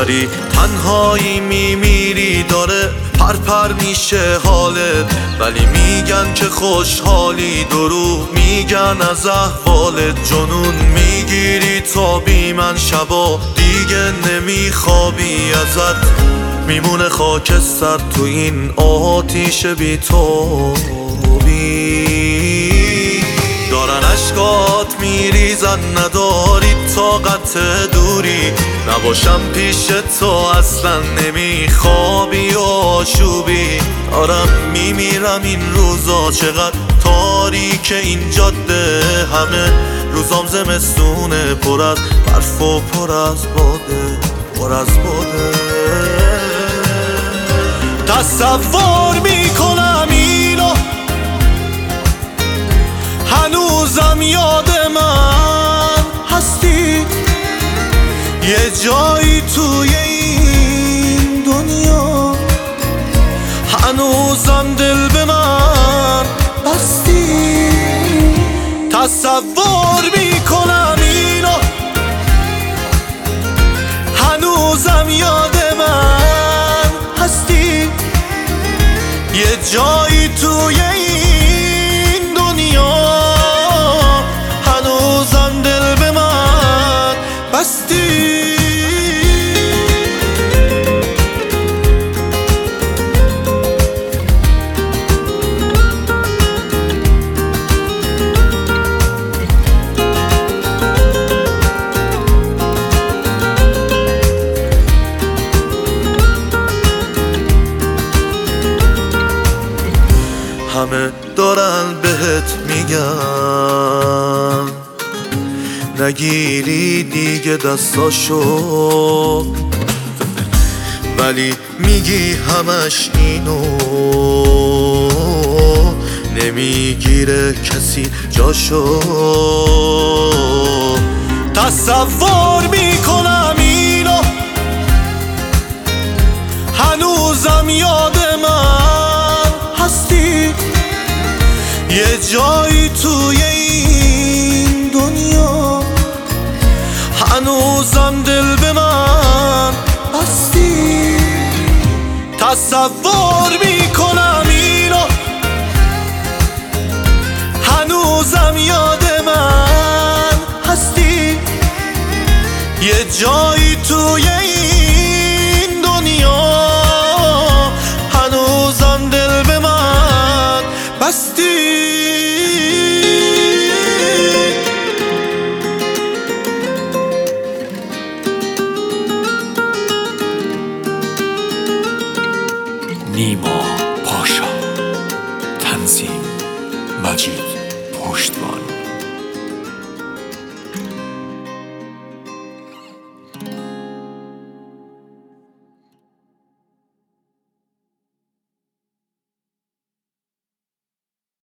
داری تنهایی میمیری، داره پر میشه حالت، ولی میگن که خوشحالی، دروغ میگن از احوالت. جنون میگیری تا بی من شبا دیگه نمیخوابی، ازت میمونه خاکستر تو این آتیش بی تابی. دارن اشکات میریزن نداری طاقت دوری، نباشم پیش تو اصلا نمیخوابی و آشوبی. دارم میمیرم این روزا، چقدر تاریک این جاده، همه روزام زمستونه، پر از برف و پر از باده، پر از باده. تصور میکنم اینو، هنوزم یاد من هستی، یه جایی توی این دنیا، هنوزم دل به من بستی. تصور میکنم اینو، هنوزم یاد من هستی، یه جایی توی این دنیا، هنوزم دل به من بستی. همه دارن بهت میگن نگیری دیگه دستاشو، ولی میگی همش اینو، نمیگیره کسی جاشو. تصور میکنم اینو، هنوزم یاد من هستی، یه جایی توی این دنیا، هنوزم دل به من بستی. تصور میکنم اینو، هنوزم یاد من هستی، یه جایی توی این دنیا، هنوزم دل به من بستی. نیما پاشا، تنظیم مجید پشتوان.